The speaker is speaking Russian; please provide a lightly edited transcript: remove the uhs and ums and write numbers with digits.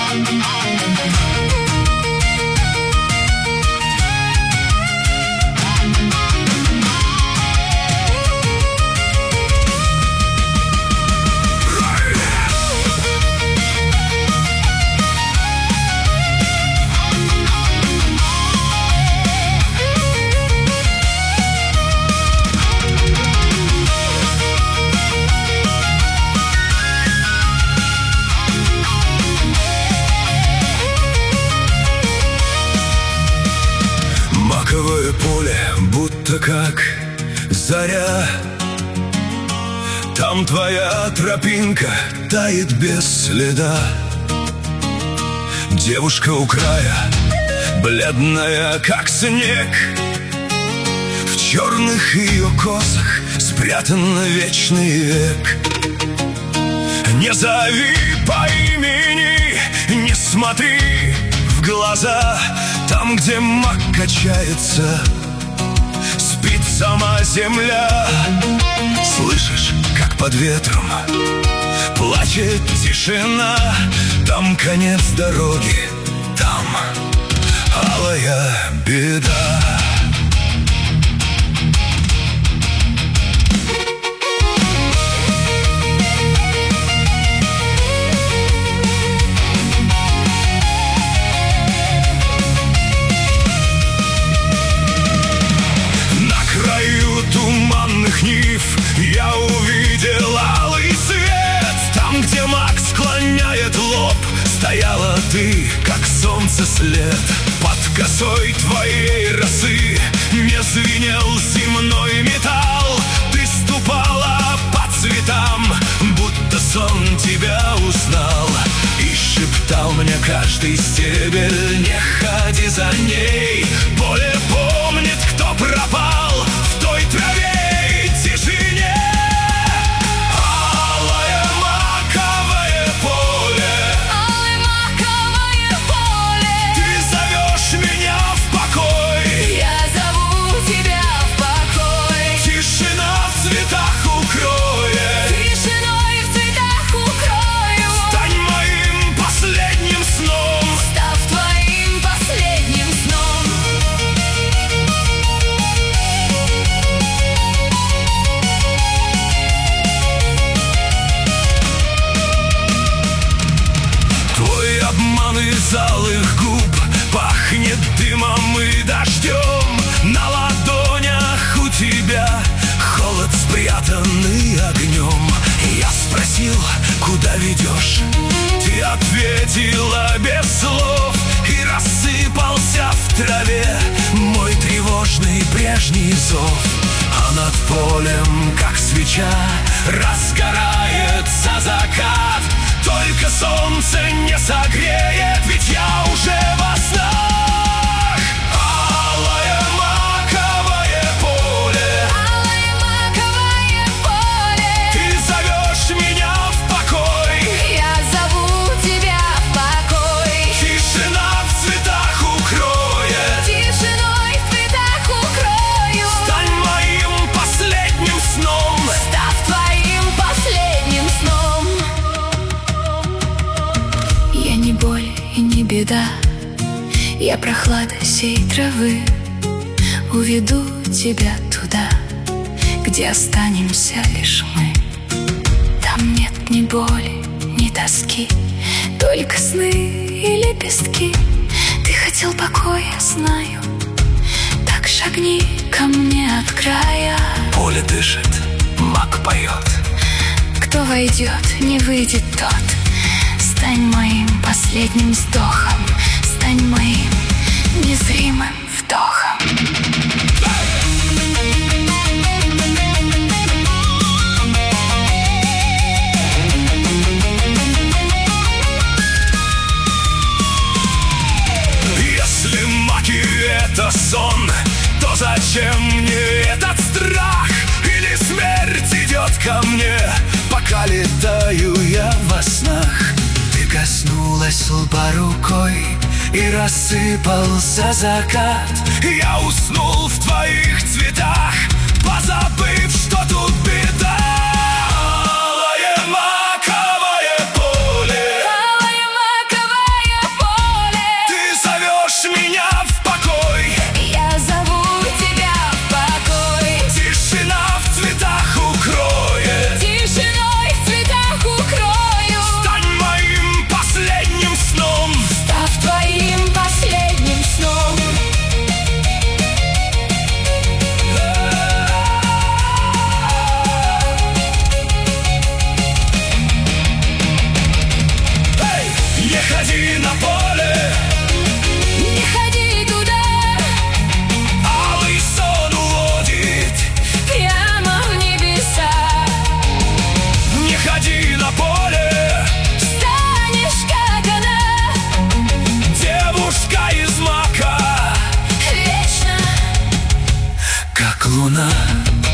Маковое поле, будто как заря. Там твоя тропинка тает без следа. Девушка у края, бледная как снег. В черных ее косах спрятан вечный век. Не зови по имени, не смотри в глаза. Там, где мак качается, спит сама земля. Слышишь, как под ветром плачет тишина. Там конец дороги, там алая беда. Туманных нив я увидел алый свет. Там, где мак склоняет лоб, стояла ты, как солнце след. Под косой твоей росы не звенел земной металл. Ты ступала по цветам, будто сон тебя узнал. И шептал мне каждый стебель: не ходи за ней. Поле помнит, кто пропал в той траве и тишине. Алое маковое поле, алое маковое поле. ты зовешь меня в покой. Я зову тебя в покой. Тишина в цветах укроет. Тишиной в цветах укрою. Стань моим последним сном. Став твоим последним сном. Твой обман из алых губ пахнет дымом и дождем. На ладонях у тебя холод, спрятанный огнем. Я спросил, куда ведешь? Ты ответила без слов. И рассыпался в траве мой тревожный прежний зов. А над полем, как свеча, разгорается закат. Только солнце не согреет, ведь я уже во снах. Алое маковое поле, Алое маковое поле. ты зовешь меня в покой. Я зову тебя в покой. Тишина в цветах укроет. Тишиной в цветах укрою. Стань моим последним сном. Став твоим последним сном. Я не боль и не беда, я прохлада сей травы. Уведу тебя туда, где останемся лишь мы. Там нет ни боли, ни тоски, только сны и лепестки. Ты хотел покоя, знаю, так шагни ко мне от края. Поле дышит, мак поет. Кто войдет, не выйдет тот. Стань моим последним вздохом. Стань моим незримым вдохом. Если маки — это сон, то зачем мне этот страх? Или смерть идет ко мне, пока летаю я во снах? Ты коснулась лба рукой, и рассыпался закат. Я уснул в твоих цветах, позабыв, что тут беда. Алое маковое поле, Алое маковое Не ходи на поле, не ходи туда, алый сон уводит прямо в небеса. Не ходи на поле, Станешь, как она, девушка из мака, вечно, как луна.